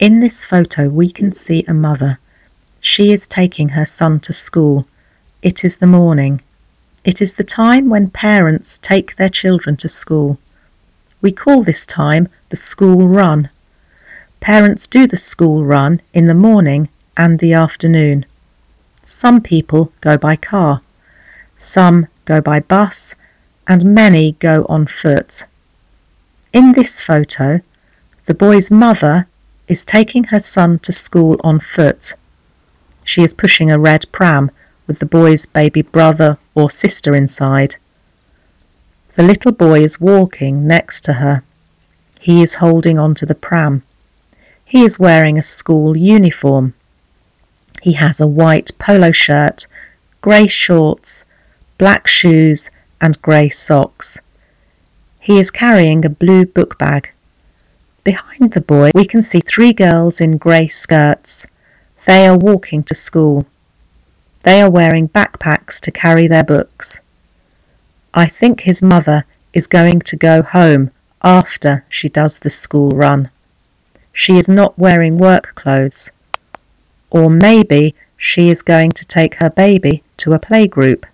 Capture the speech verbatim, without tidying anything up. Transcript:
In this photo we can see a mother. She is taking her son to school. It is the morning. It is the time when parents take their children to school. We call this time the school run. Parents do the school run in the morning and the afternoon. Some people go by car, some go by bus, and many go on foot. In this photo, the boy's mother is taking her son to school on foot. She is pushing a red pram with the boy's baby brother or sister inside. The little boy is walking next to her. He is holding onto the pram. He is wearing a school uniform. He has a white polo shirt, grey shorts, black shoes and grey socks. He is carrying a blue book bag. Behind the boy we can see three girls in grey skirts. They are walking to school. They are wearing backpacks to carry their books. I think his mother is going to go home after she does the school run. She is not wearing work clothes. Or maybe she is going to take her baby to a playgroup.